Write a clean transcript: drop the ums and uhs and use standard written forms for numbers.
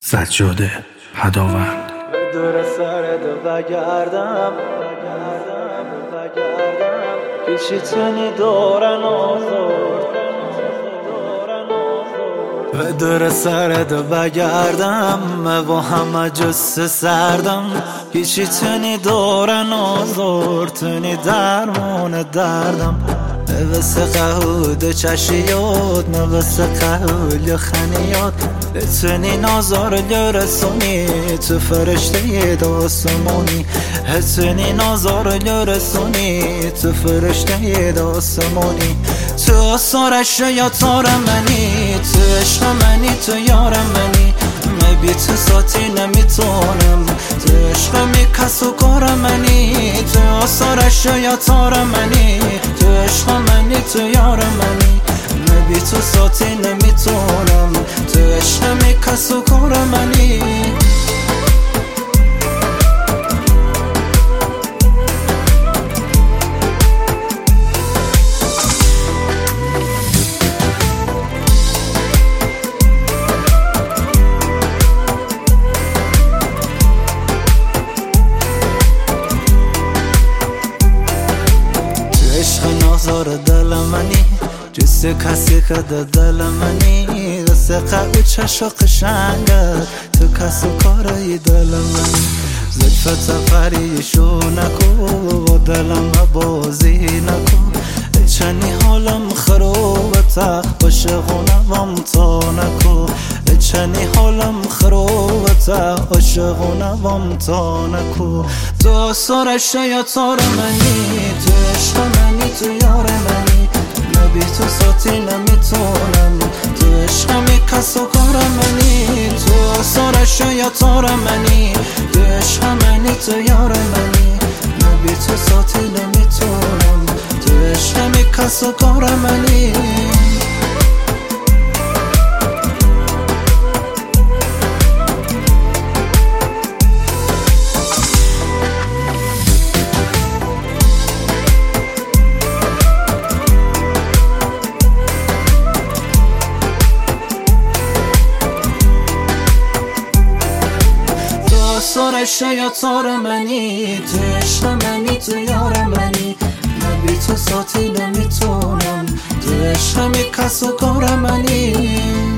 سجاده هداوند. به دور سرت بگردم پیشیتنی دورن آزرد به دور سرت بگردم با همه جس سردم پیشیتنی دورن آزرد تنی درمون دردم نوست قهود چشیات نوست قهول خنیات اتنی نازار لرسونی تو فرشته داسمونی اتنی نازار لرسونی تو فرشته داسمونی تو آسارش یا تار منی تو عشق منی تو یار منی بی تو ساتی نمیتونم تو عشقمی کس و کار منی تو آسارش یا تار منی تو عشق منی تو یار منی بی تو ساتی نمیتونم تو عشقمی کس و کار منی نازار دل منی جس کسی که دل منی دست قوی چشا قشنگت تو کس و کاری دل منی زلفت پریشو نکو با دلم بازی نکو چنی حالم خروبته عاشق و نوام تا نکو چنی حالم خروبته عاشق و نوام تا نکو تو سرش یا تار منی تو عشق منی تو یار منی بی تو ساتی نمیتونم تو عشقمی کس و کار منی تو سرش یا تار منی تو عشق منی تو یار منی بی تو ساتی نمیتونم تو عشقمی کس و کار منی سرش یا تار منی تو عشق منی تو یار منی بی تو ساتی نمیتونم تو عشقمی کس و کار منی